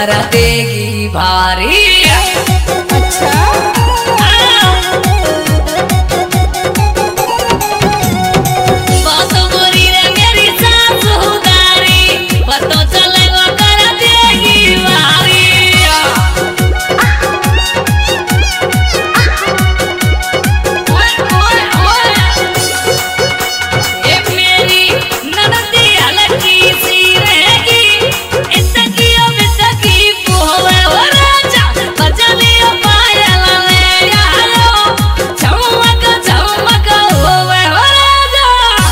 कर देगी भारी। अच्छा बात बुरी रे मेरी सास उदारी, पतो चले वो कर देगी भारी। ओए ओए ओए ये मेरी ननदी हलकी सी रहेगी, इतकी अब तकी पोवे हो राजा, बजलियो पायल ले आयो, चमक चमक होवे हो राजा।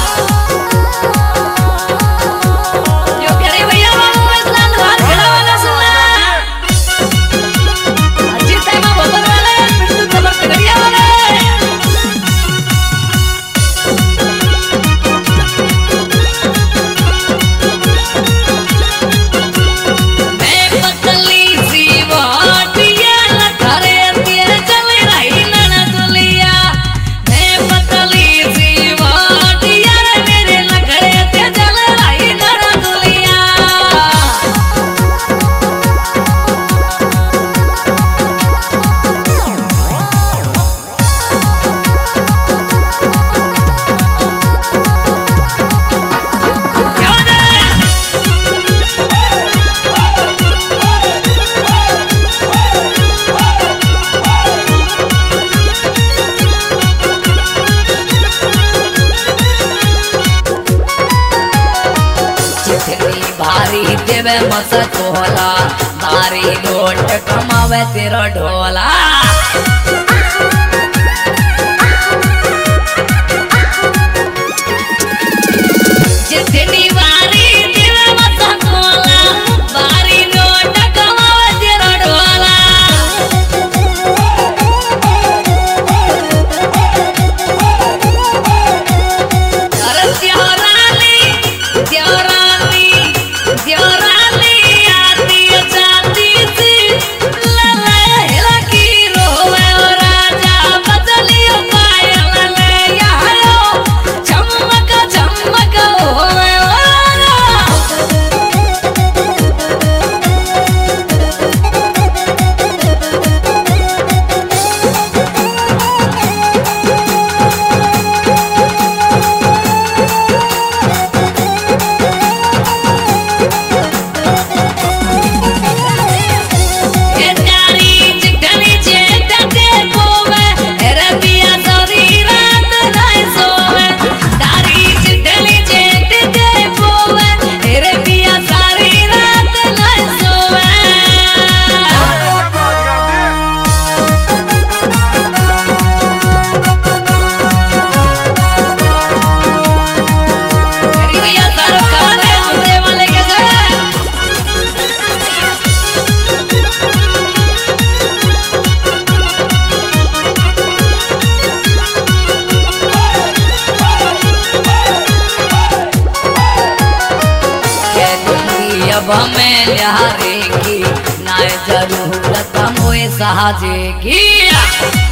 यो प्यारे भैया बाबू इस्लाम हाथ खड़ा वाला सुना, अजीत है मां बबर वाले, पिंटू खबर तगड़िया वाले। मैं पतली सी वाटिया लखरे तेरे चले रही ननदुलिया, मैं पतली सी वाटिया मेरे लखरे तेरे चले रही ननदुलिया। क्यों ना जितनी भारी देवे मसक होला, भारी नोट कमावे तेरा ढोला। जितनी भारी देवे मसक होला, भारी नोट कमावे तेरा ढोला। अरे त्योरानी त्योरानी त्योरानी आती जाती सी, लला हिला की रोवे ओ राजा, बजलियो पायल ले आयो, चमक चमक होवे ओ राजा। ये तारी चिकनी चेता के पोवे, रे पिया सारी रात नहीं सोवे। तारी चिकनी चेता के पोवे, रे पिया सारी रात नहीं सोवे। मेरी भैया सारो खाने हमरे वाले के साथ। के दूंगी अब हमें लिहारेगी, ना जरूरत मोए सहाजेगी।